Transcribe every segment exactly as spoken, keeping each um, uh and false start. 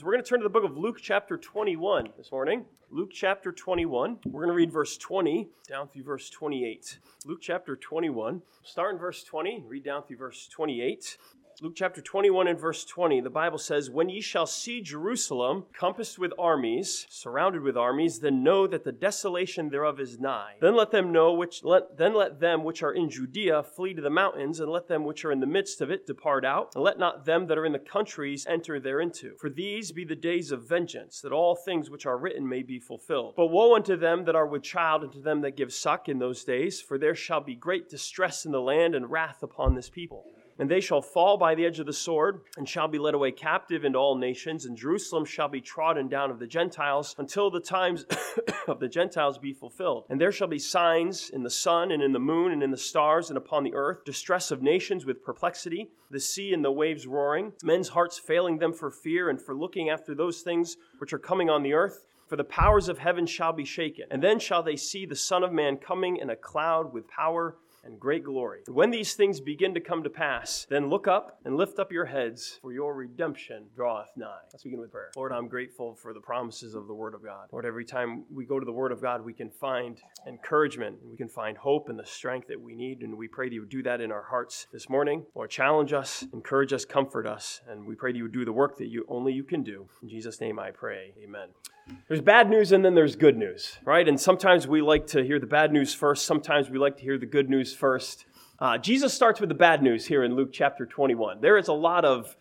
We're going to turn to the book of Luke chapter twenty-one this morning. Luke chapter twenty-one. We're going to read verse twenty down through verse twenty-eight. Luke chapter twenty-one. Start in verse twenty, read down through verse twenty-eight. Luke chapter twenty-one and verse twenty, the Bible says, "When ye shall see Jerusalem compassed with armies, surrounded with armies, then know that the desolation thereof is nigh. Then let them know which let then let them which are in Judea flee to the mountains, and let them which are in the midst of it depart out, and let not them that are in the countries enter thereinto. For these be the days of vengeance, that all things which are written may be fulfilled. But woe unto them that are with child, and to them that give suck in those days, for there shall be great distress in the land, and wrath upon this people. And they shall fall by the edge of the sword, and shall be led away captive into all nations, and Jerusalem shall be trodden down of the Gentiles, until the times of the Gentiles be fulfilled. And there shall be signs in the sun, and in the moon, and in the stars, and upon the earth, distress of nations with perplexity, the sea and the waves roaring, men's hearts failing them for fear, and for looking after those things which are coming on the earth. For the powers of heaven shall be shaken. And then shall they see the Son of Man coming in a cloud with power and great glory. When these things begin to come to pass, then look up and lift up your heads, for your redemption draweth nigh." Let's begin with prayer. Lord, I'm grateful for the promises of the Word of God. Lord, every time we go to the Word of God, we can find encouragement, we can find hope and the strength that we need, and we pray that you would do that in our hearts this morning. Lord, challenge us, encourage us, comfort us, and we pray that you would do the work that you only you can do. In Jesus' name I pray, amen. There's bad news and then there's good news, right? And sometimes we like to hear the bad news first. Sometimes we like to hear the good news first. Uh, Jesus starts with the bad news here in Luke chapter twenty-one. There is a lot of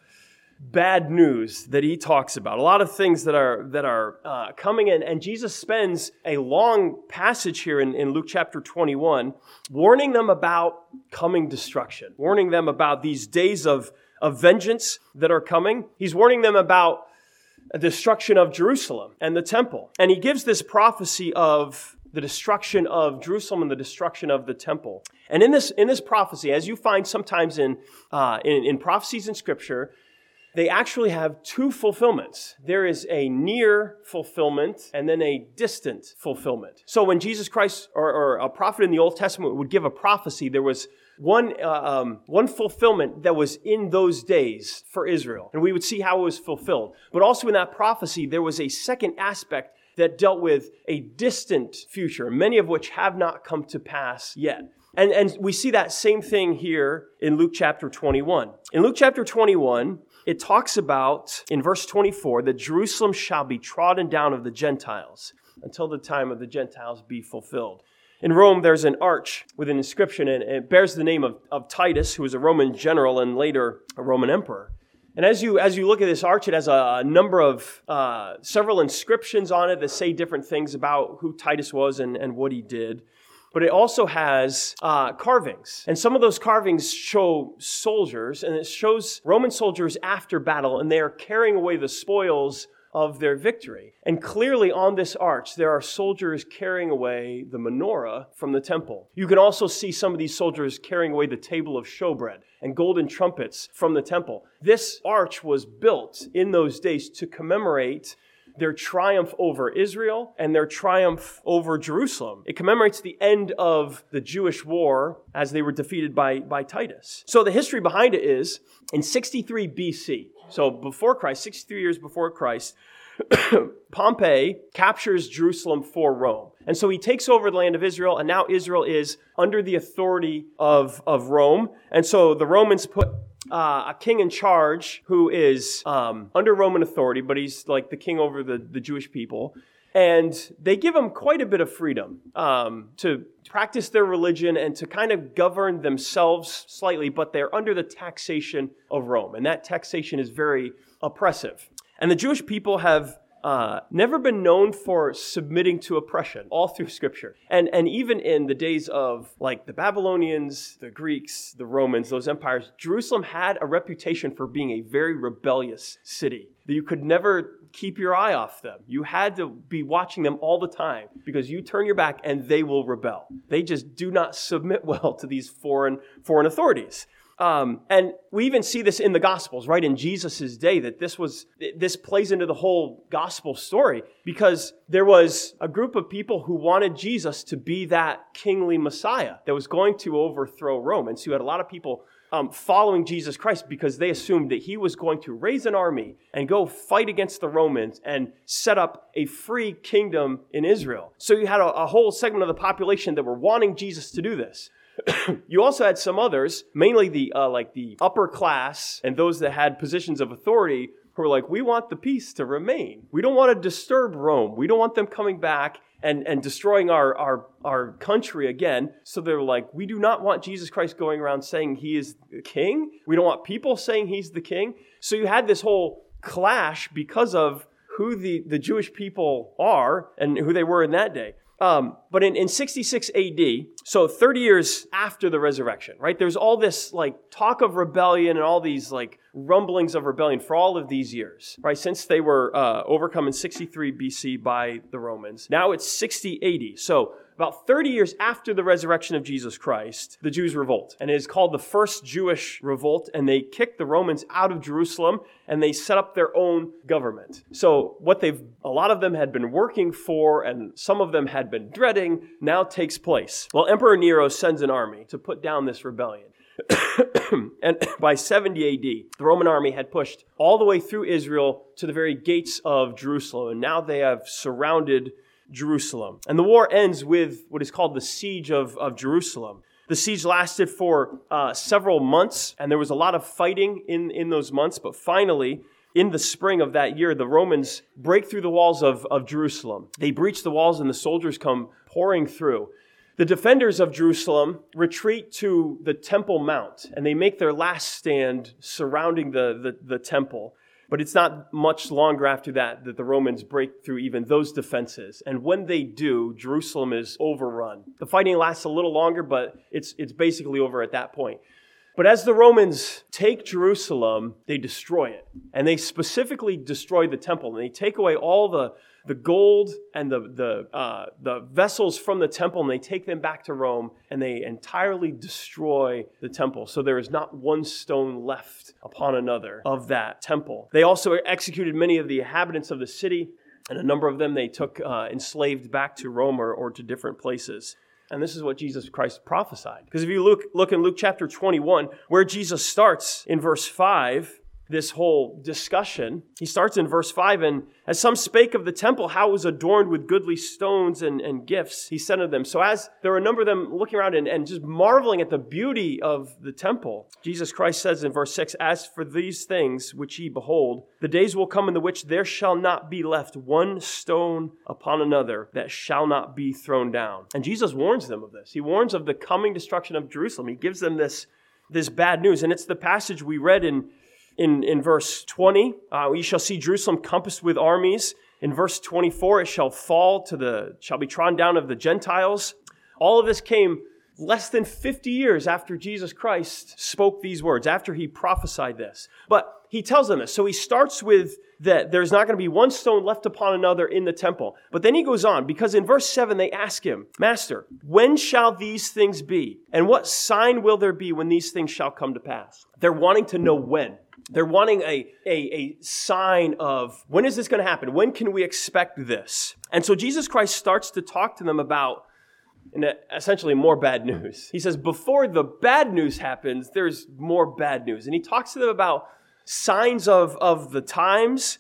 bad news that he talks about, a lot of things that are that are uh, coming in. And Jesus spends a long passage here in, in Luke chapter twenty-one warning them about coming destruction, warning them about these days of, of vengeance that are coming. He's warning them about a destruction of Jerusalem and the temple. And he gives this prophecy of the destruction of Jerusalem and the destruction of the temple. And in this in this prophecy, as you find sometimes in, uh, in, in prophecies in Scripture, they actually have two fulfillments. There is a near fulfillment and then a distant fulfillment. So when Jesus Christ or, or a prophet in the Old Testament would give a prophecy, there was One uh, um, one fulfillment that was in those days for Israel. And we would see how it was fulfilled. But also in that prophecy, there was a second aspect that dealt with a distant future, many of which have not come to pass yet. And, and we see that same thing here in Luke chapter twenty-one. In Luke chapter twenty-one, it talks about, in verse twenty-four, that Jerusalem shall be trodden down of the Gentiles until the time of the Gentiles be fulfilled. In Rome, there's an arch with an inscription, and it bears the name of, of Titus, who was a Roman general and later a Roman emperor. And as you as you look at this arch, it has a number of, uh, several inscriptions on it that say different things about who Titus was and, and what he did. But it also has uh, carvings. And some of those carvings show soldiers, and it shows Roman soldiers after battle, and they are carrying away the spoils of their victory. And clearly on this arch, there are soldiers carrying away the menorah from the temple. You can also see some of these soldiers carrying away the table of showbread and golden trumpets from the temple. This arch was built in those days to commemorate their triumph over Israel and their triumph over Jerusalem. It commemorates the end of the Jewish war as they were defeated by, by Titus. So the history behind it is, in sixty-three B C, so before Christ, sixty-three years before Christ, Pompey captures Jerusalem for Rome. And so he takes over the land of Israel, and now Israel is under the authority of, of Rome. And so the Romans put Uh, a king in charge who is um, under Roman authority, but he's like the king over the, the Jewish people. And they give him quite a bit of freedom um, to practice their religion and to kind of govern themselves slightly, but they're under the taxation of Rome. And that taxation is very oppressive. And the Jewish people have Uh, never been known for submitting to oppression all through Scripture. And and even in the days of like the Babylonians, the Greeks, the Romans, those empires, Jerusalem had a reputation for being a very rebellious city. That you could never keep your eye off them. You had to be watching them all the time because you turn your back and they will rebel. They just do not submit well to these foreign foreign authorities. Um, and we even see this in the Gospels, right? In Jesus' day, that this was this plays into the whole gospel story because there was a group of people who wanted Jesus to be that kingly Messiah that was going to overthrow Rome. And so you had a lot of people um, following Jesus Christ because they assumed that he was going to raise an army and go fight against the Romans and set up a free kingdom in Israel. So you had a, a whole segment of the population that were wanting Jesus to do this. You also had some others, mainly the uh, like the upper class and those that had positions of authority, who were like, we want the peace to remain. We don't want to disturb Rome. We don't want them coming back and, and destroying our, our, our country again. So they're like, we do not want Jesus Christ going around saying he is the king. We don't want people saying he's the king. So you had this whole clash because of who the, the Jewish people are and who they were in that day. Um, but in, in sixty-six A D, so thirty years after the resurrection, right, there's all this like talk of rebellion and all these like rumblings of rebellion for all of these years, right, since they were uh, overcome in sixty-three B C by the Romans. Now it's sixty A D. So about thirty years after the resurrection of Jesus Christ, the Jews revolt. And it is called the First Jewish Revolt. And they kicked the Romans out of Jerusalem and they set up their own government. So what they've, a lot of them had been working for and some of them had been dreading now takes place. Well, Emperor Nero sends an army to put down this rebellion. And by seventy A D, the Roman army had pushed all the way through Israel to the very gates of Jerusalem. And now they have surrounded Jerusalem. And the war ends with what is called the Siege of, of Jerusalem. The siege lasted for uh, several months, and there was a lot of fighting in, in those months. But finally, in the spring of that year, the Romans break through the walls of, of Jerusalem. They breach the walls, and the soldiers come pouring through. The defenders of Jerusalem retreat to the Temple Mount, and they make their last stand surrounding the, the, the temple. But it's not much longer after that that the Romans break through even those defenses. And when they do, Jerusalem is overrun. The fighting lasts a little longer, but it's it's basically over at that point. But as the Romans take Jerusalem, they destroy it. And they specifically destroy the temple. And they take away all the, the gold and the, the, uh, the vessels from the temple, and they take them back to Rome, and they entirely destroy the temple. So there is not one stone left upon another of that temple. They also executed many of the inhabitants of the city, and a number of them they took uh, enslaved back to Rome or, or to different places. And this is what Jesus Christ prophesied. Because if you look, look in Luke chapter twenty-one, where Jesus starts in verse five, this whole discussion, he starts in verse five, and as some spake of the temple, how it was adorned with goodly stones and, and gifts, he said unto them. So as there were a number of them looking around and, and just marveling at the beauty of the temple, Jesus Christ says in verse six, as for these things which ye behold, the days will come in the which there shall not be left one stone upon another that shall not be thrown down. And Jesus warns them of this. He warns of the coming destruction of Jerusalem. He gives them this, this bad news. And it's the passage we read in In, in verse twenty, uh, ye shall see Jerusalem compassed with armies. In verse twenty-four, it shall fall to the, shall be trodden down of the Gentiles. All of this came less than fifty years after Jesus Christ spoke these words, after he prophesied this. But he tells them this. So he starts with that there's not going to be one stone left upon another in the temple. But then he goes on, because in verse seven, they ask him, Master, when shall these things be? And what sign will there be when these things shall come to pass? They're wanting to know when. They're wanting a, a, a sign of, when is this going to happen? When can we expect this? And so Jesus Christ starts to talk to them about in a, essentially more bad news. He says, before the bad news happens, there's more bad news. And he talks to them about signs of, of the times,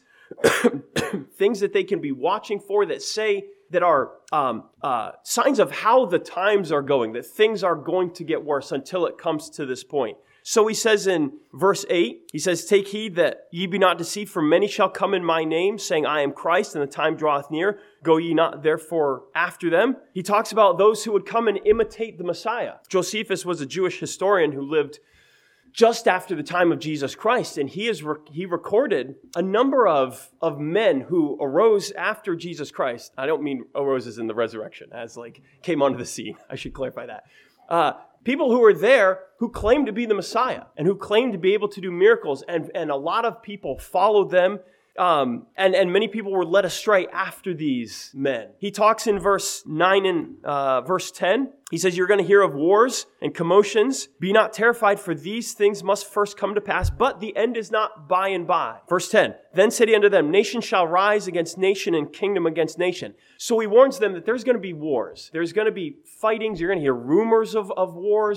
things that they can be watching for that say, that are um, uh, signs of how the times are going, that things are going to get worse until it comes to this point. So he says in verse eight, he says, take heed that ye be not deceived, for many shall come in my name, saying, I am Christ, and the time draweth near. Go ye not therefore after them. He talks about those who would come and imitate the Messiah. Josephus was a Jewish historian who lived just after the time of Jesus Christ, and he is he recorded a number of, of men who arose after Jesus Christ. I don't mean arose as in the resurrection, as like came onto the scene. I should clarify that. Uh, People who were there who claimed to be the Messiah and who claimed to be able to do miracles. And, and a lot of people followed them. Um, and, and many people were led astray after these men. He talks in verse nine and uh, verse ten. He says, you're going to hear of wars and commotions. Be not terrified, for these things must first come to pass, but the end is not by and by. Verse ten, then said he unto them, nation shall rise against nation and kingdom against nation. So he warns them that there's going to be wars. There's going to be fightings. You're going to hear rumors of, of wars.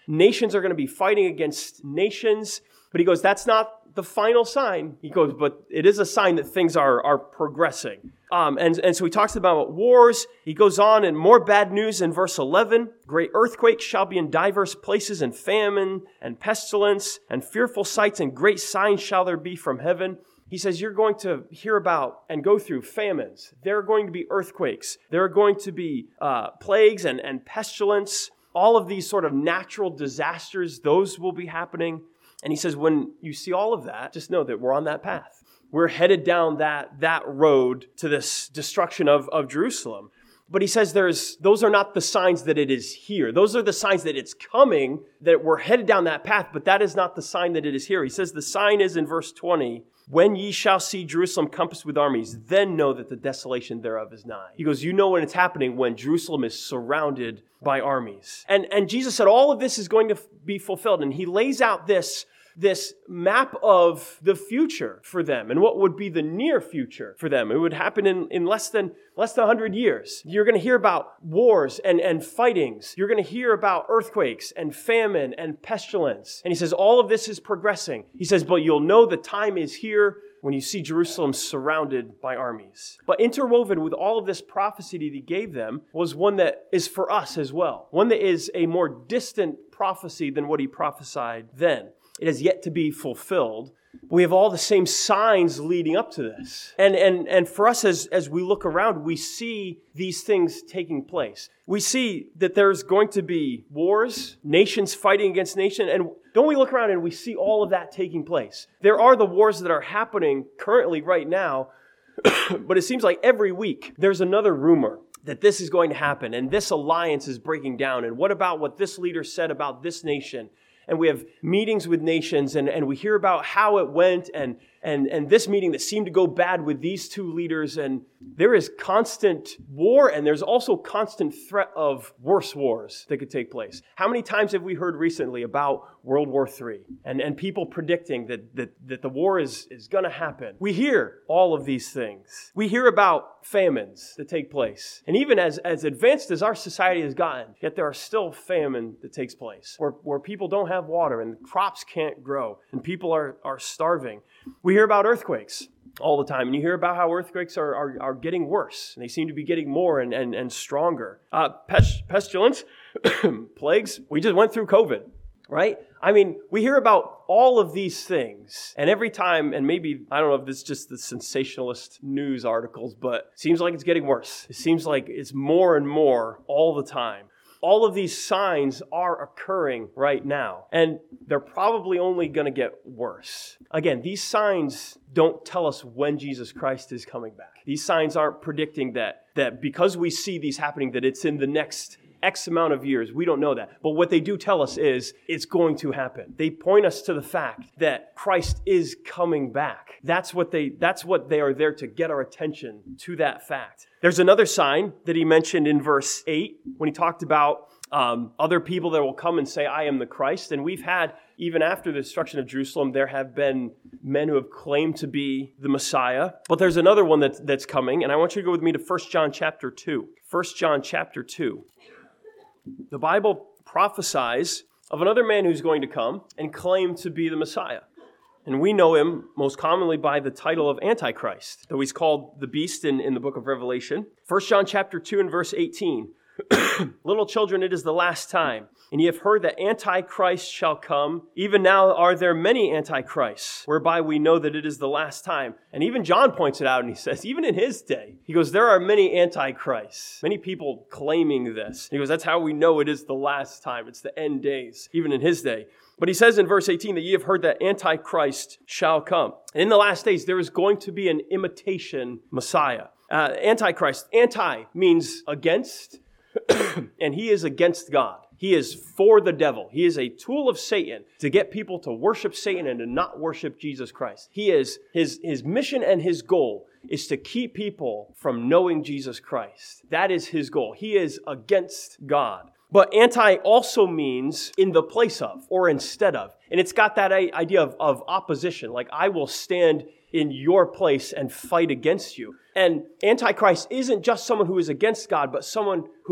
nations are going to be fighting against nations. But he goes, that's not the final sign. He goes, but it is a sign that things are, are progressing. Um, and, and so he talks about wars. He goes on, and more bad news in verse eleven. Great earthquakes shall be in diverse places, and famine, and pestilence, and fearful sights, and great signs shall there be from heaven. He says you're going to hear about and go through famines. There are going to be earthquakes. There are going to be uh, plagues and, and pestilence. All of these sort of natural disasters, those will be happening. And he says, when you see all of that, just know that we're on that path. We're headed down that, that road to this destruction of, of Jerusalem. But he says there's those are not the signs that it is here. Those are the signs that it's coming, that we're headed down that path, but that is not the sign that it is here. He says the sign is in verse twenty, when ye shall see Jerusalem compassed with armies, then know that the desolation thereof is nigh. He goes, you know when it's happening, when Jerusalem is surrounded by armies. And, and Jesus said all of this is going to be fulfilled. And he lays out this, this map of the future for them and what would be the near future for them. It would happen in, in less than less than one hundred years. You're going to hear about wars and, and fightings. You're going to hear about earthquakes and famine and pestilence. And he says all of this is progressing. He says, but you'll know the time is here when you see Jerusalem surrounded by armies. But interwoven with all of this prophecy that he gave them was one that is for us as well. One that is a more distant prophecy than what he prophesied then. It has yet to be fulfilled. We have all the same signs leading up to this. And and and for us, as, as we look around, we see these things taking place. We see that there's going to be wars, nations fighting against nation. And don't we look around and we see all of that taking place? There are the wars that are happening currently right now, but it seems like every week there's another rumor that this is going to happen and this alliance is breaking down. And what about what this leader said about this nation? And we have meetings with nations, and, and we hear about how it went, and, and, and this meeting that seemed to go bad with these two leaders. And there is constant war, and there's also constant threat of worse wars that could take place. How many times have we heard recently about World War Three and, and people predicting that, that, that the war is, is going to happen? We hear all of these things. We hear about famines that take place. And even as, as advanced as our society has gotten, yet there are still famine that takes place where, where people don't have water and crops can't grow and people are, are starving. We hear about earthquakes all the time, and you hear about how earthquakes are, are, are getting worse, and they seem to be getting more and, and, and stronger. Uh, pest, pestilence, plagues, we just went through COVID, right? I mean, we hear about all of these things, and every time, and maybe, I don't know if this is just the sensationalist news articles, but it seems like it's getting worse. It seems like it's more and more all the time. All of these signs are occurring right now, and they're probably only going to get worse. Again, these signs don't tell us when Jesus Christ is coming back. These signs aren't predicting that, that because we see these happening, that it's in the next X amount of years. We don't know that. But what they do tell us is it's going to happen. They point us to the fact that Christ is coming back. That's what they, that's what they are there to get our attention to, that fact. There's another sign that he mentioned in verse eight when he talked about um, other people that will come and say, I am the Christ. And we've had, even after the destruction of Jerusalem, there have been men who have claimed to be the Messiah. But there's another one that's, that's coming. And I want you to go with me to First John chapter two. First John chapter two. The Bible prophesies of another man who's going to come and claim to be the Messiah. And we know him most commonly by the title of Antichrist, though he's called the beast in, in the book of Revelation. First John chapter two and verse eighteen. Little children, it is the last time. And ye have heard that Antichrist shall come. Even now are there many Antichrists, whereby we know that it is the last time. And even John points it out, and he says, even in his day, he goes, there are many Antichrists, many people claiming this. He goes, that's how we know it is the last time. It's the end days, even in his day. But he says in verse eighteen that ye have heard that Antichrist shall come. And in the last days, there is going to be an imitation Messiah. Uh, Antichrist, anti means against, and he is against God. He is for the devil. He is a tool of Satan to get people to worship Satan and to not worship Jesus Christ. He is, his, his mission and his goal is to keep people from knowing Jesus Christ. That is his goal. He is against God. But anti also means in the place of or instead of. And it's got that idea of, of opposition. Like, I will stand in your place and fight against you. And Antichrist isn't just someone who is against God, but someone who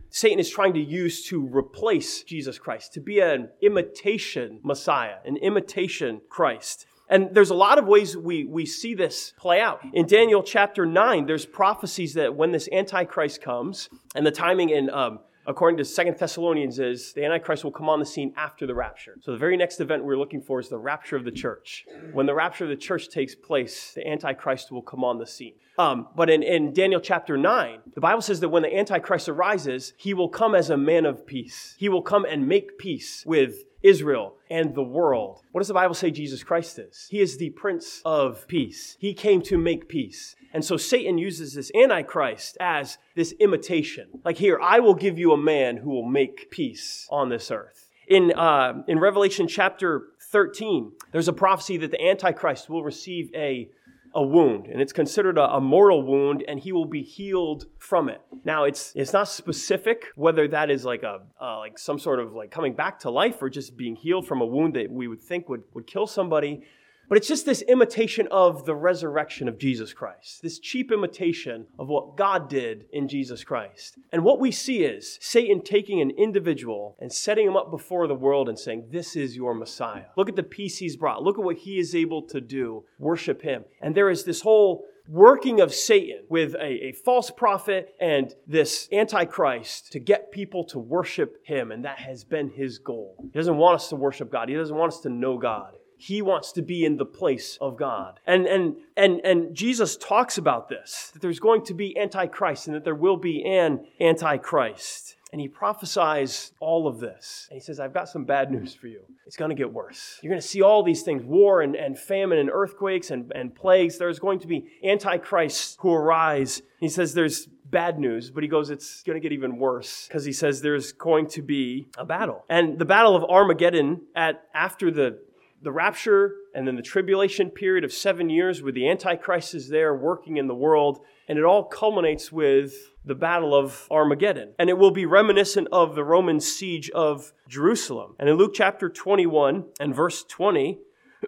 Satan is trying to use to replace Jesus Christ, to be an imitation Messiah, an imitation Christ. And there's a lot of ways we, we see this play out. In Daniel chapter nine, there's prophecies that when this Antichrist comes, and the timing in, um, according to Second Thessalonians, is the Antichrist will come on the scene after the rapture. So the very next event we're looking for is the rapture of the church. When the rapture of the church takes place, the Antichrist will come on the scene. Um, but in, in Daniel chapter nine, the Bible says that when the Antichrist arises, he will come as a man of peace. He will come and make peace with Israel and the world. What does the Bible say Jesus Christ is? He is the Prince of Peace. He came to make peace. And so Satan uses this Antichrist as this imitation. Like, here, I will give you a man who will make peace on this earth. In, uh, in Revelation chapter thirteen, there's a prophecy that the Antichrist will receive a a wound, and it's considered a, a mortal wound, and he will be healed from it. Now, it's it's not specific whether that is like a uh, like some sort of like coming back to life or just being healed from a wound that we would think would, would kill somebody. But it's just this imitation of the resurrection of Jesus Christ, this cheap imitation of what God did in Jesus Christ. And what we see is Satan taking an individual and setting him up before the world and saying, this is your Messiah. Look at the peace he's brought. Look at what he is able to do. Worship him. And there is this whole working of Satan with a, a false prophet and this Antichrist to get people to worship him. And that has been his goal. He doesn't want us to worship God. He doesn't want us to know God. He wants to be in the place of God. And, and, and, and Jesus talks about this, that there's going to be Antichrist and that there will be an Antichrist. And he prophesies all of this. And he says, I've got some bad news for you. It's going to get worse. You're going to see all these things, war and, and famine and earthquakes and, and plagues. There's going to be Antichrists who arise. He says there's bad news, but he goes, it's going to get even worse because he says there's going to be a battle. And the battle of Armageddon at after the The rapture and then the tribulation period of seven years where the Antichrist is there working in the world. And it all culminates with the battle of Armageddon. And it will be reminiscent of the Roman siege of Jerusalem. And in Luke chapter twenty-one and verse twenty,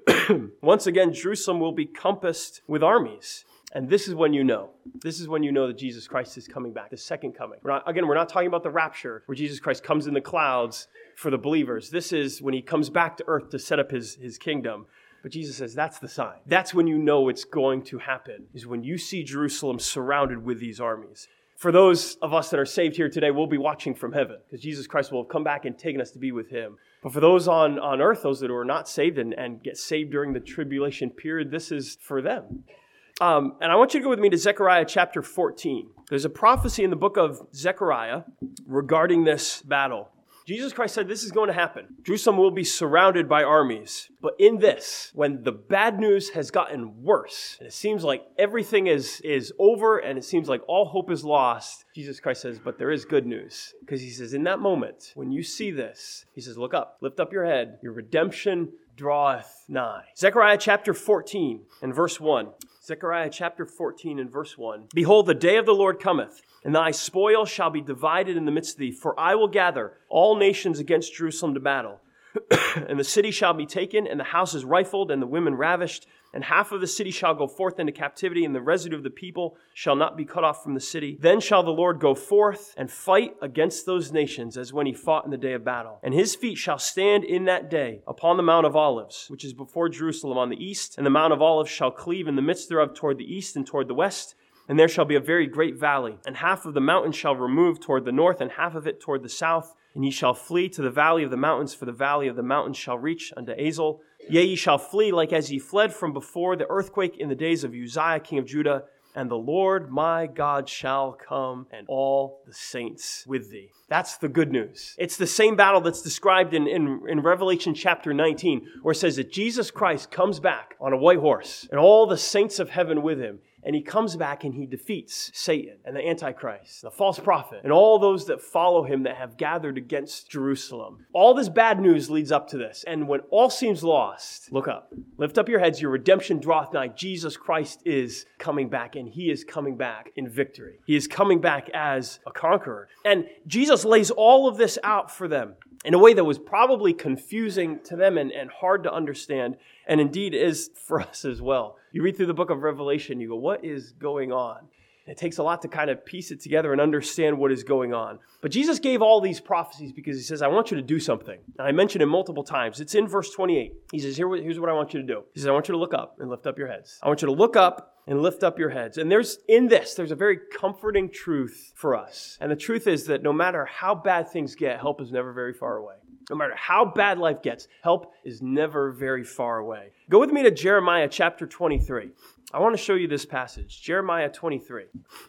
once again, Jerusalem will be compassed with armies. And this is when you know. This is when you know that Jesus Christ is coming back, the second coming. We're not, again, we're not talking about the rapture where Jesus Christ comes in the clouds for the believers. This is when he comes back to earth to set up his, his kingdom. But Jesus says that's the sign. That's when you know it's going to happen, is when you see Jerusalem surrounded with these armies. For those of us that are saved here today, we'll be watching from heaven because Jesus Christ will have come back and taken us to be with him. But for those on, on earth, those that are not saved and, and get saved during the tribulation period, this is for them. Um, and I want you to go with me to Zechariah chapter fourteen. There's a prophecy in the book of Zechariah regarding this battle. Jesus Christ said this is going to happen. Jerusalem will be surrounded by armies. But in this, when the bad news has gotten worse, and it seems like everything is, is over and it seems like all hope is lost, Jesus Christ says, but there is good news. Because he says, in that moment, when you see this, he says, look up, lift up your head. Your redemption draweth nigh. Zechariah chapter fourteen and verse one. Zechariah chapter fourteen and verse one. Behold, the day of the Lord cometh, and thy spoil shall be divided in the midst of thee. For I will gather all nations against Jerusalem to battle. And the city shall be taken, and the houses rifled, and the women ravished. And half of the city shall go forth into captivity, and the residue of the people shall not be cut off from the city. Then shall the Lord go forth and fight against those nations, as when he fought in the day of battle. And his feet shall stand in that day upon the Mount of Olives, which is before Jerusalem on the east. And the Mount of Olives shall cleave in the midst thereof toward the east and toward the west. And there shall be a very great valley. And half of the mountain shall remove toward the north, and half of it toward the south. And ye shall flee to the valley of the mountains, for the valley of the mountains shall reach unto Azel. Yea, ye shall flee like as ye fled from before the earthquake in the days of Uzziah, king of Judah. And the Lord my God shall come, and all the saints with thee. That's the good news. It's the same battle that's described in, in, in Revelation chapter nineteen, where it says that Jesus Christ comes back on a white horse, and all the saints of heaven with him. And he comes back and he defeats Satan and the Antichrist, the false prophet, and all those that follow him that have gathered against Jerusalem. All this bad news leads up to this. And when all seems lost, look up. Lift up your heads. Your redemption draweth nigh. Jesus Christ is coming back, and he is coming back in victory. He is coming back as a conqueror. And Jesus lays all of this out for them in a way that was probably confusing to them and, and hard to understand, and indeed is for us as well. You read through the book of Revelation, you go, what is going on? It takes a lot to kind of piece it together and understand what is going on. But Jesus gave all these prophecies because he says, I want you to do something. And I mentioned it multiple times. It's in verse twenty-eight. He says, Here, here's what I want you to do. He says, I want you to look up and lift up your heads. I want you to look up and lift up your heads. And there's in this, there's a very comforting truth for us. And the truth is that no matter how bad things get, help is never very far away. No matter how bad life gets, help is never very far away. Go with me to Jeremiah chapter twenty-three. I want to show you this passage. Jeremiah twenty-three.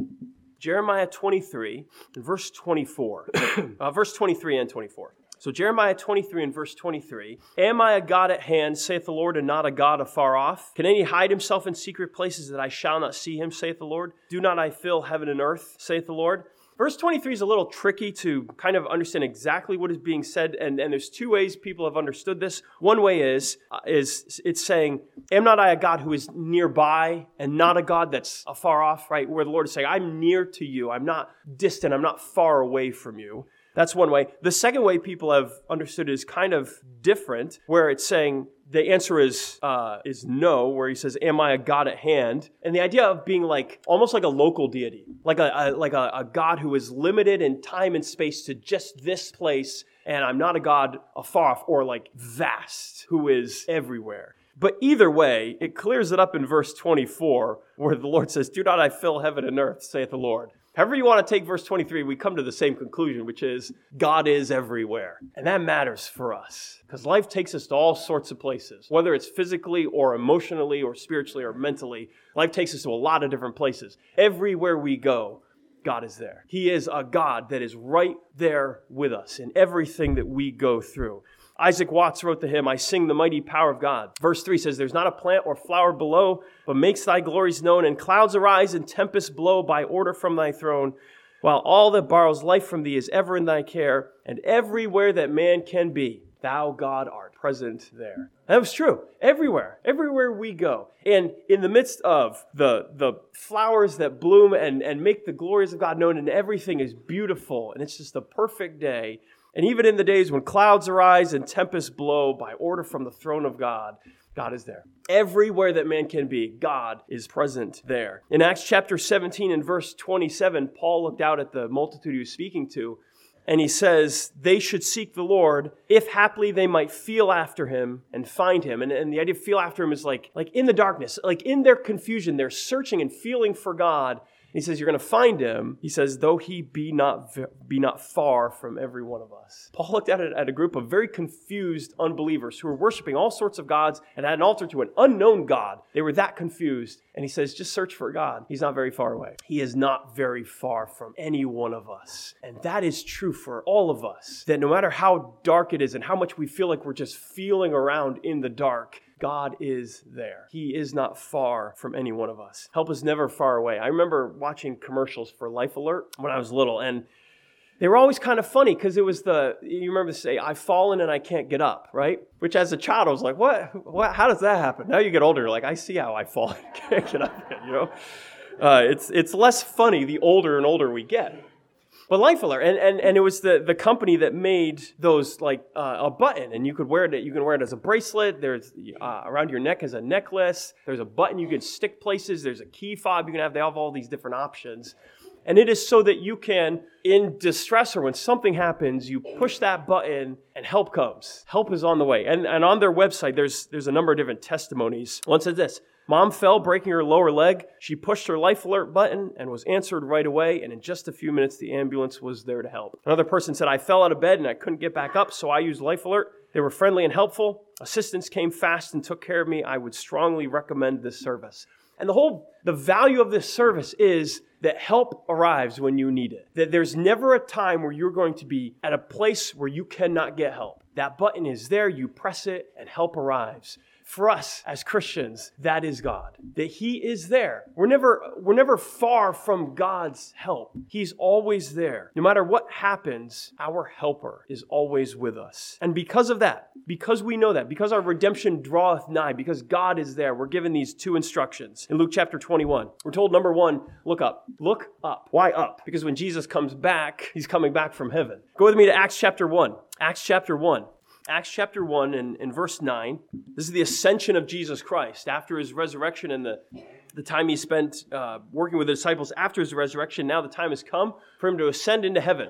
Jeremiah twenty-three and verse twenty-four. uh, verse twenty-three and twenty-four. So Jeremiah twenty-three and verse twenty-three. Am I a God at hand, saith the Lord, and not a God afar off? Can any hide himself in secret places that I shall not see him, saith the Lord? Do not I fill heaven and earth, saith the Lord? Verse twenty-three is a little tricky to kind of understand exactly what is being said, and, and there's two ways people have understood this. One way is, uh, is it's saying, am not I a God who is nearby and not a God that's afar off, right? Where the Lord is saying, I'm near to you. I'm not distant. I'm not far away from you. That's one way. The second way people have understood is kind of different, where it's saying, the answer is uh, is no, where he says, am I a God at hand? And the idea of being like, almost like a local deity, like a, a like a, a God who is limited in time and space to just this place, and I'm not a God afar off or like vast, who is everywhere. But either way, it clears it up in verse twenty-four, where the Lord says, do not I fill heaven and earth, saith the Lord. However you want to take verse twenty-three, we come to the same conclusion, which is God is everywhere. And that matters for us because life takes us to all sorts of places, whether it's physically or emotionally or spiritually or mentally. Life takes us to a lot of different places. Everywhere we go, God is there. He is a God that is right there with us in everything that we go through. Isaac Watts wrote the hymn, I sing the mighty power of God. Verse three says, there's not a plant or flower below, but makes thy glories known, and clouds arise and tempests blow by order from thy throne, while all that borrows life from thee is ever in thy care, and everywhere that man can be, thou, God, art present there. That was true. Everywhere. Everywhere we go. And in the midst of the, the flowers that bloom and, and make the glories of God known, and everything is beautiful, and it's just a perfect day. And even in the days when clouds arise and tempests blow by order from the throne of God, God is there. Everywhere that man can be, God is present there. In Acts chapter seventeen and verse twenty-seven, Paul looked out at the multitude he was speaking to, and he says, they should seek the Lord, if haply they might feel after him and find him. And, and the idea of feel after him is like, like in the darkness, like in their confusion, they're searching and feeling for God. He says, you're going to find him. He says, though he be not be not far from every one of us. Paul looked at it at a group of very confused unbelievers who were worshiping all sorts of gods and had an altar to an unknown God. They were that confused. And he says, just search for God. He's not very far away. He is not very far from any one of us. And that is true for all of us, that no matter how dark it is and how much we feel like we're just feeling around in the dark, God is there. He is not far from any one of us. Help is never far away. I remember watching commercials for Life Alert when I was little, and they were always kind of funny because it was the, you remember to say, I've fallen and I can't get up, right? Which as a child, I was like, what? What? How does that happen? Now you get older, you're like, I see how I fall and can't get up, you know? Uh, it's, it's less funny the older and older we get. But Life Alert, and, and, and it was the, the company that made those, like uh, a button, and you could wear it. You can wear it as a bracelet. There's uh, around your neck as a necklace. There's a button you can stick places. There's a key fob you can have. They have all these different options, and it is so that you can, in distress or when something happens, you push that button and help comes. Help is on the way. And and on their website, there's there's a number of different testimonies. One says this. Mom fell, breaking her lower leg. She pushed her Life Alert button and was answered right away. And in just a few minutes, the ambulance was there to help. Another person said, I fell out of bed and I couldn't get back up, so I used Life Alert. They were friendly and helpful. Assistants came fast and took care of me. I would strongly recommend this service. And the whole, the value of this service is that help arrives when you need it. That there's never a time where you're going to be at a place where you cannot get help. That button is there, you press it, and help arrives. For us as Christians, that is God. That He is there. We're never, we're never far from God's help. He's always there. No matter what happens, our helper is always with us. And because of that, because we know that, because our redemption draweth nigh, because God is there, we're given these two instructions. In Luke chapter twenty-one, we're told, number one, look up. Look up. Why up? Because when Jesus comes back, He's coming back from heaven. Go with me to Acts chapter one. Acts chapter one. Acts chapter one and, and verse nine. This is the ascension of Jesus Christ after His resurrection and the the time he spent uh, working with the disciples after his resurrection. Now the time has come for him to ascend into heaven.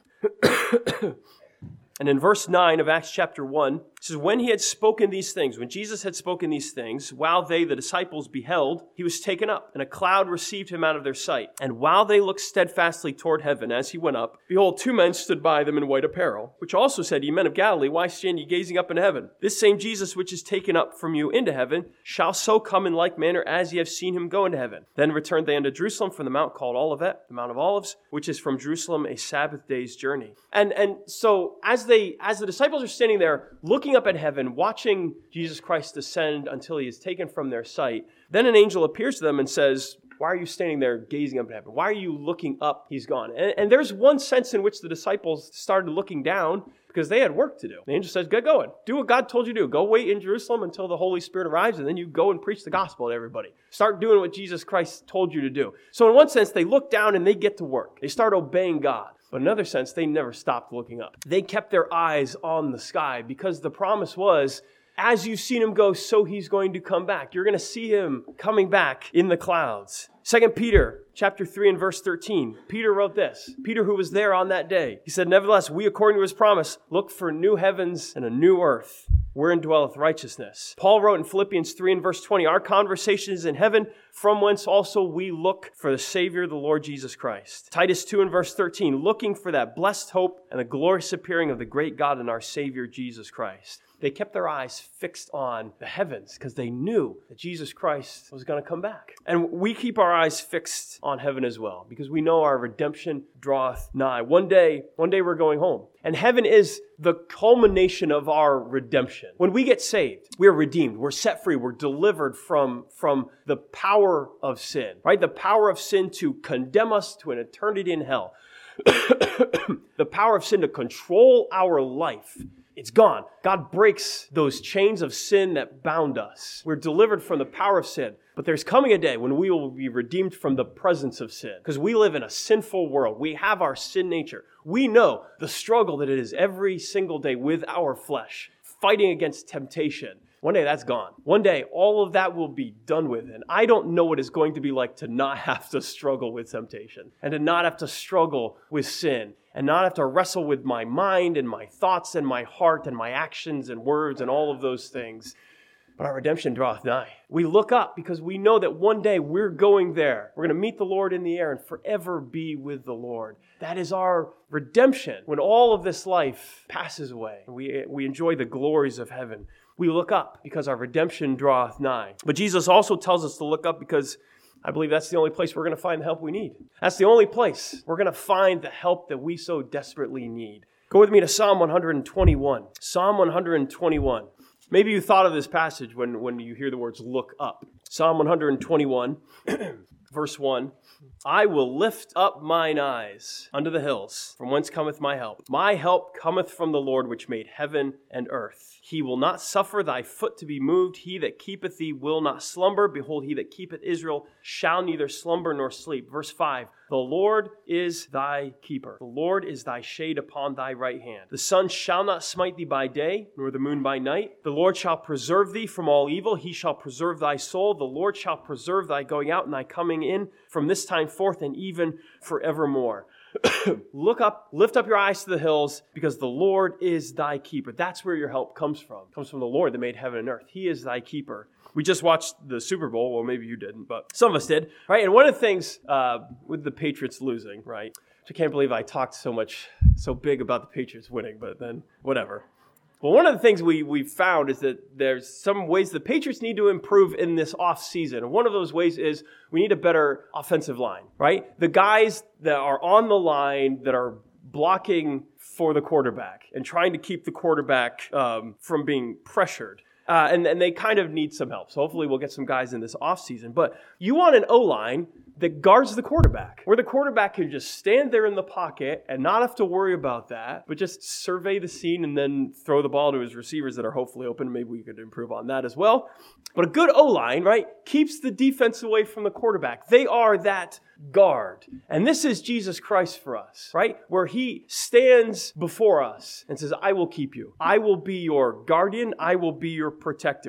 And in verse nine of Acts chapter one, it says, when he had spoken these things, when Jesus had spoken these things, while they, the disciples, beheld, he was taken up, and a cloud received him out of their sight. And while they looked steadfastly toward heaven as he went up, behold, two men stood by them in white apparel, which also said, Ye men of Galilee, why stand ye gazing up into heaven? This same Jesus which is taken up from you into heaven shall so come in like manner as ye have seen him go into heaven. Then returned they unto Jerusalem from the mount called Olivet, the Mount of Olives, which is from Jerusalem a Sabbath day's journey. And, and so as they, as the disciples are standing there looking up at heaven, watching Jesus Christ descend until he is taken from their sight, then an angel appears to them and says, why are you standing there gazing up at heaven? Why are you looking up? He's gone. And, and there's one sense in which the disciples started looking down because they had work to do. The angel says, get going. Do what God told you to do. Go wait in Jerusalem until the Holy Spirit arrives, and then you go and preach the gospel to everybody. Start doing what Jesus Christ told you to do. So in one sense, they look down and they get to work. They start obeying God. But in another sense, they never stopped looking up. They kept their eyes on the sky because the promise was, as you've seen him go, so he's going to come back. You're going to see him coming back in the clouds. Second Peter chapter three and verse thirteen. Peter wrote this. Peter, who was there on that day, he said, nevertheless, we, according to his promise, look for new heavens and a new earth, wherein dwelleth righteousness. Paul wrote in Philippians three and verse twenty, our conversation is in heaven, from whence also we look for the Savior, the Lord Jesus Christ. Titus two and verse thirteen, looking for that blessed hope and the glorious appearing of the great God and our Savior, Jesus Christ. They kept their eyes fixed on the heavens because they knew that Jesus Christ was going to come back. And we keep our eyes fixed on heaven as well because we know our redemption draweth nigh. One day, one day we're going home. And heaven is the culmination of our redemption. When we get saved, we are redeemed. We're set free. We're delivered from, from the power of sin, right? The power of sin to condemn us to an eternity in hell. The power of sin to control our life. It's gone. God breaks those chains of sin that bound us. We're delivered from the power of sin. But there's coming a day when we will be redeemed from the presence of sin. Because we live in a sinful world. We have our sin nature. We know the struggle that it is every single day with our flesh, fighting against temptation. One day that's gone. One day all of that will be done with. And I don't know what it's going to be like to not have to struggle with temptation and to not have to struggle with sin and not have to wrestle with my mind and my thoughts and my heart and my actions and words and all of those things. But our redemption draweth nigh. We look up because we know that one day we're going there. We're going to meet the Lord in the air and forever be with the Lord. That is our redemption. When all of this life passes away and we, we enjoy the glories of heaven, we look up because our redemption draweth nigh. But Jesus also tells us to look up because I believe that's the only place we're going to find the help we need. That's the only place we're going to find the help that we so desperately need. Go with me to Psalm one twenty-one. Psalm one twenty-one. Maybe you thought of this passage when, when you hear the words look up. Psalm one twenty-one, verse one. I will lift up mine eyes unto the hills, from whence cometh my help. My help cometh from the Lord, which made heaven and earth. He will not suffer thy foot to be moved. He that keepeth thee will not slumber. Behold, he that keepeth Israel shall neither slumber nor sleep. Verse five, the Lord is thy keeper. The Lord is thy shade upon thy right hand. The sun shall not smite thee by day, nor the moon by night. The Lord shall preserve thee from all evil. He shall preserve thy soul. The Lord shall preserve thy going out and thy coming in from this time forth and even forevermore. Look up, lift up your eyes to the hills, because the Lord is thy keeper. That's where your help comes from. It comes from the Lord that made heaven and earth. He is thy keeper. We just watched the Super Bowl. Well, maybe you didn't, but some of us did, right? And one of the things uh, with the Patriots losing, right? Which I can't believe I talked so much, so big about the Patriots winning, but then whatever. Well, one of the things we, we found is that there's some ways the Patriots need to improve in this offseason. And one of those ways is we need a better offensive line, right? The guys that are on the line that are blocking for the quarterback and trying to keep the quarterback um, from being pressured. Uh, and, and they kind of need some help. So hopefully we'll get some guys in this offseason. But you want an O-line that guards the quarterback, where the quarterback can just stand there in the pocket and not have to worry about that, but just survey the scene and then throw the ball to his receivers that are hopefully open. Maybe we could improve on that as well. But a good O-line, right, keeps the defense away from the quarterback. They are that guard. And this is Jesus Christ for us, right? Where he stands before us and says, I will keep you. I will be your guardian. I will be your protector. He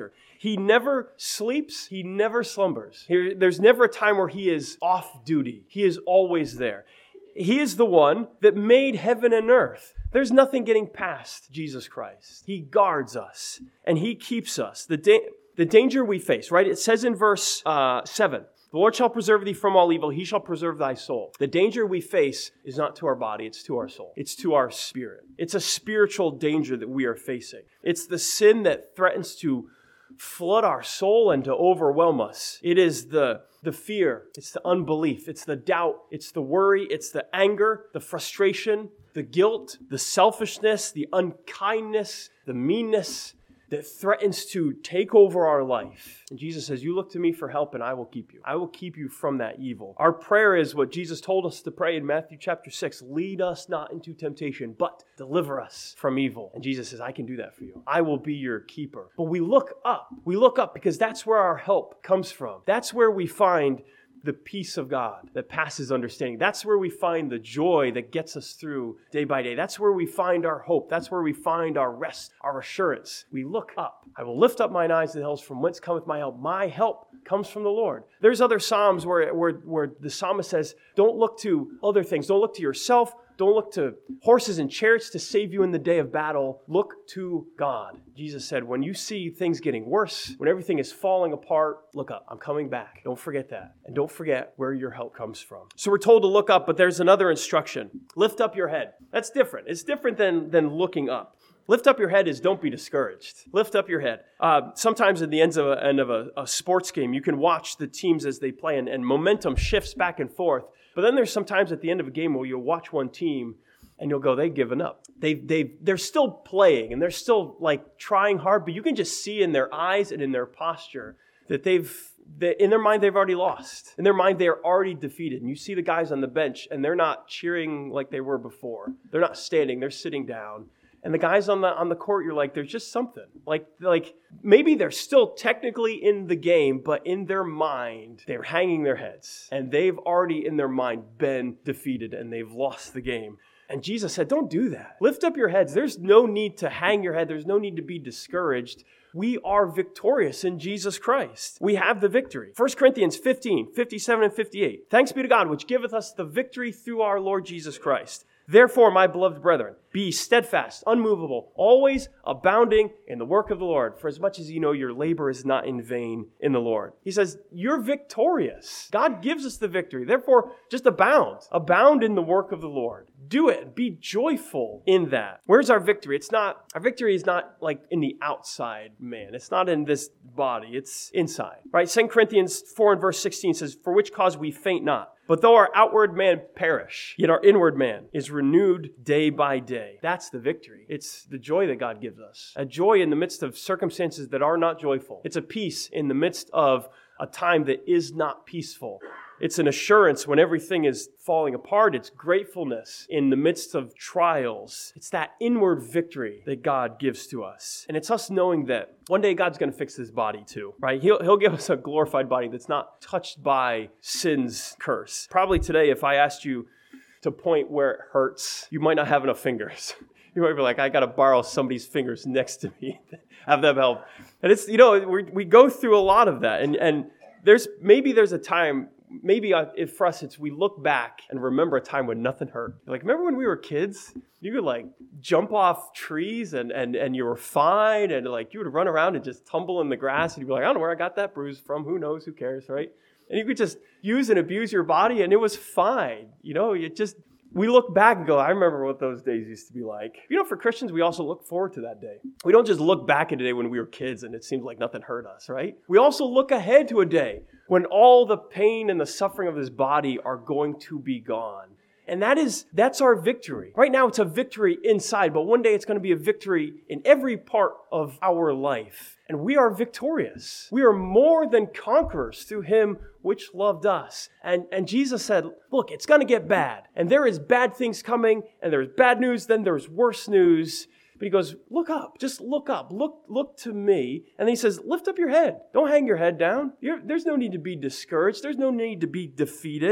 He never sleeps. He never slumbers. He, there's never a time where he is off duty. He is always there. He is the one that made heaven and earth. There's nothing getting past Jesus Christ. He guards us and he keeps us. The, da- the danger we face, right? It says in verse uh, seven, the Lord shall preserve thee from all evil. He shall preserve thy soul. The danger we face is not to our body. It's to our soul. It's to our spirit. It's a spiritual danger that we are facing. It's the sin that threatens to flood our soul and to overwhelm us. It is the, the fear. It's the unbelief. It's the doubt. It's the worry. It's the anger, the frustration, the guilt, the selfishness, the unkindness, the meanness that threatens to take over our life. And Jesus says, you look to me for help and I will keep you. I will keep you from that evil. Our prayer is what Jesus told us to pray in Matthew chapter six. Lead us not into temptation, but deliver us from evil. And Jesus says, I can do that for you. I will be your keeper. But we look up. We look up because that's where our help comes from. That's where we find the peace of God that passes understanding. That's where we find the joy that gets us through day by day. That's where we find our hope. That's where we find our rest, our assurance. We look up. I will lift up mine eyes to the hills, from whence cometh my help. My help comes from the Lord. There's other Psalms where, where, where the psalmist says, don't look to other things. Don't look to yourself. Don't look to horses and chariots to save you in the day of battle. Look to God. Jesus said, when you see things getting worse, when everything is falling apart, look up. I'm coming back. Don't forget that. And don't forget where your help comes from. So we're told to look up, but there's another instruction. Lift up your head. That's different. It's different than, than looking up. Lift up your head is don't be discouraged. Lift up your head. Uh, sometimes at the end of, a, end of a, a sports game, you can watch the teams as they play and, and momentum shifts back and forth. But then there's sometimes at the end of a game where you'll watch one team and you'll go, they've given up. They've, they've, they're still playing and they're still like trying hard, but you can just see in their eyes and in their posture that they've, that in their mind, they've already lost. In their mind, they are already defeated. And you see the guys on the bench and they're not cheering like they were before. They're not standing, they're sitting down. And the guys on the on the court, you're like, there's just something. Like, like maybe they're still technically in the game, but in their mind, they're hanging their heads. And they've already in their mind been defeated and they've lost the game. And Jesus said, don't do that. Lift up your heads. There's no need to hang your head. There's no need to be discouraged. We are victorious in Jesus Christ. We have the victory. First Corinthians fifteen, fifty-seven and fifty-eight. Thanks be to God, which giveth us the victory through our Lord Jesus Christ. Therefore, my beloved brethren, be steadfast, unmovable, always abounding in the work of the Lord, for as much as you know your labor is not in vain in the Lord. He says, you're victorious. God gives us the victory. Therefore, just abound. Abound in the work of the Lord. Do it. Be joyful in that. Where's our victory? It's not, our victory is not like in the outside man. It's not in this body. It's inside, right? Second Corinthians four and verse sixteen says, for which cause we faint not. But though our outward man perish, yet our inward man is renewed day by day. That's the victory. It's the joy that God gives us. A joy in the midst of circumstances that are not joyful. It's a peace in the midst of a time that is not peaceful. It's an assurance when everything is falling apart. It's gratefulness in the midst of trials. It's that inward victory that God gives to us. And it's us knowing that one day God's going to fix this body too, right? He'll, he'll give us a glorified body that's not touched by sin's curse. Probably today, if I asked you to point where it hurts, you might not have enough fingers. You might be like, I got to borrow somebody's fingers next to me, have them help. And it's, you know, we we go through a lot of that. And, and there's maybe there's a time Maybe if for us, it's we look back and remember a time when nothing hurt. Like, remember when we were kids? You could like jump off trees and, and, and you were fine. And like you would run around and just tumble in the grass. And you'd be like, I don't know where I got that bruise from. Who knows? Who cares, right? And you could just use and abuse your body and it was fine. You know, it just... We look back and go, I remember what those days used to be like. You know, for Christians, we also look forward to that day. We don't just look back at a day when we were kids and it seemed like nothing hurt us, right? We also look ahead to a day when all the pain and the suffering of this body are going to be gone. And that is, that's our victory. Right now, it's a victory inside, but one day it's going to be a victory in every part of our life. And we are victorious. We are more than conquerors through him which loved us. And, and Jesus said, look, it's going to get bad. And there is bad things coming, and there's bad news, then there's worse news. But he goes, look up, just look up, look look to me. And then he says, lift up your head. Don't hang your head down. You're, there's no need to be discouraged. There's no need to be defeated.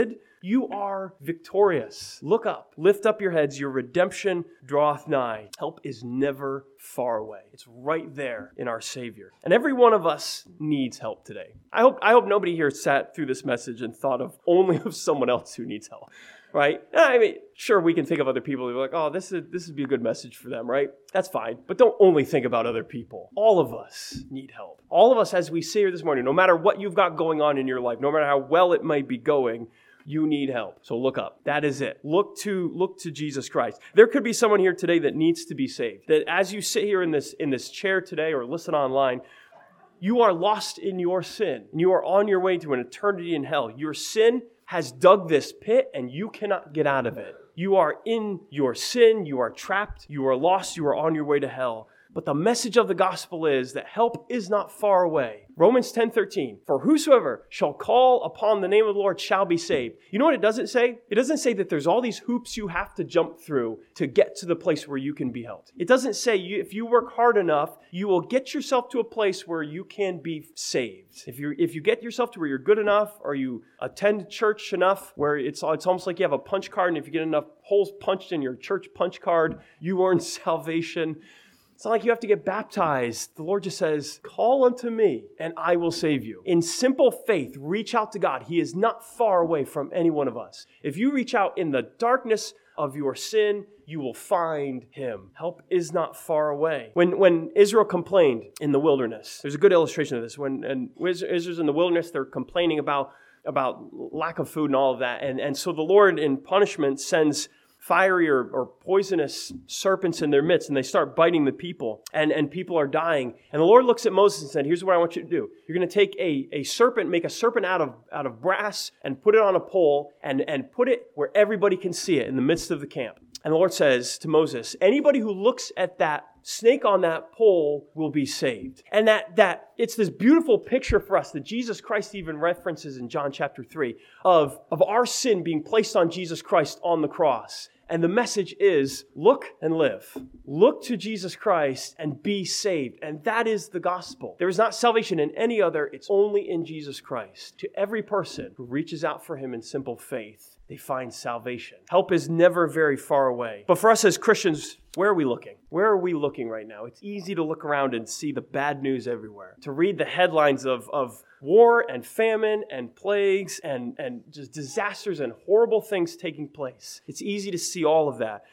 You are victorious. Look up. Lift up your heads. Your redemption draweth nigh. Help is never far away. It's right there in our Savior. And every one of us needs help today. I hope, I hope nobody here sat through this message and thought of only of someone else who needs help. Right? I mean, sure, we can think of other people who are like, oh, this is this would be a good message for them, right? That's fine. But don't only think about other people. All of us need help. All of us, as we say here this morning, no matter what you've got going on in your life, no matter how well it might be going, you need help. So look up. That is it. Look to look to Jesus Christ. There could be someone here today that needs to be saved. That as you sit here in this in this chair today or listen online, you are lost in your sin. And you are on your way to an eternity in hell. Your sin has dug this pit and you cannot get out of it. You are in your sin, you are trapped, you are lost, you are on your way to hell. But the message of the gospel is that help is not far away. Romans ten thirteen, for whosoever shall call upon the name of the Lord shall be saved. You know what it doesn't say? It doesn't say that there's all these hoops you have to jump through to get to the place where you can be helped. It doesn't say you, if you work hard enough, you will get yourself to a place where you can be saved. If you if you get yourself to where you're good enough or you attend church enough where it's, it's almost like you have a punch card, and if you get enough holes punched in your church punch card, you earn salvation. It's not like you have to get baptized. The Lord just says, call unto me and I will save you. In simple faith, reach out to God. He is not far away from any one of us. If you reach out in the darkness of your sin, you will find him. Help is not far away. When when Israel complained in the wilderness, there's a good illustration of this. When and Israel's in the wilderness, they're complaining about, about lack of food and all of that. And, and so the Lord in punishment sends fiery or, or poisonous serpents in their midst, and they start biting the people, and, and people are dying. And the Lord looks at Moses and said, here's what I want you to do. You're going to take a, a serpent, make a serpent out of, out of brass, and put it on a pole, and, and put it where everybody can see it in the midst of the camp. And the Lord says to Moses, anybody who looks at that snake on that pole will be saved. And that that it's this beautiful picture for us that Jesus Christ even references in John chapter three of, of our sin being placed on Jesus Christ on the cross. And the message is, look and live. Look to Jesus Christ and be saved. And that is the gospel. There is not salvation in any other. It's only in Jesus Christ. To every person who reaches out for him in simple faith, they find salvation. Help is never very far away. But for us as Christians, where are we looking? Where are we looking right now? It's easy to look around and see the bad news everywhere. To read the headlines of, of war and famine and plagues and, and just disasters and horrible things taking place. It's easy to see all of that.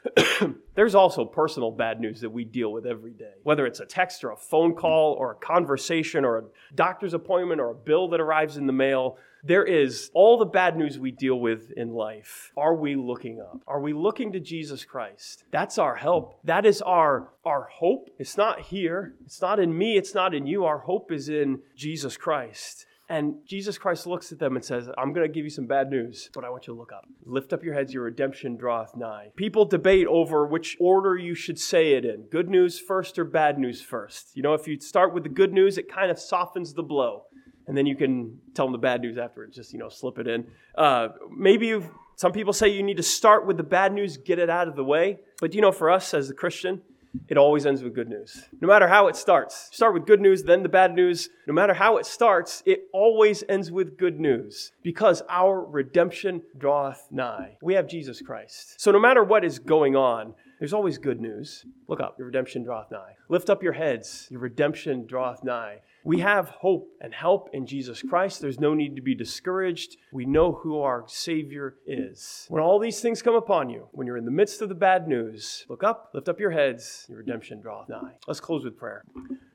There's also personal bad news that we deal with every day. Whether it's a text or a phone call or a conversation or a doctor's appointment or a bill that arrives in the mail, there is all the bad news we deal with in life. Are we looking up? Are we looking to Jesus Christ? That's our help. That is our, our hope. It's not here. It's not in me. It's not in you. Our hope is in Jesus Christ. And Jesus Christ looks at them and says, I'm going to give you some bad news, but I want you to look up. Lift up your heads, your redemption draweth nigh. People debate over which order you should say it in. Good news first or bad news first. You know, if you start with the good news, it kind of softens the blow. And then you can tell them the bad news afterwards. Just, you know, slip it in. Uh, maybe you've, some people say you need to start with the bad news, get it out of the way. But, you know, for us as a Christian, it always ends with good news. No matter how it starts. Start with good news, then the bad news. No matter how it starts, it always ends with good news. Because our redemption draweth nigh. We have Jesus Christ. So no matter what is going on, there's always good news. Look up, your redemption draweth nigh. Lift up your heads, your redemption draweth nigh. We have hope and help in Jesus Christ. There's no need to be discouraged. We know who our Savior is. When all these things come upon you, when you're in the midst of the bad news, look up, lift up your heads, your redemption draweth nigh. Let's close with prayer.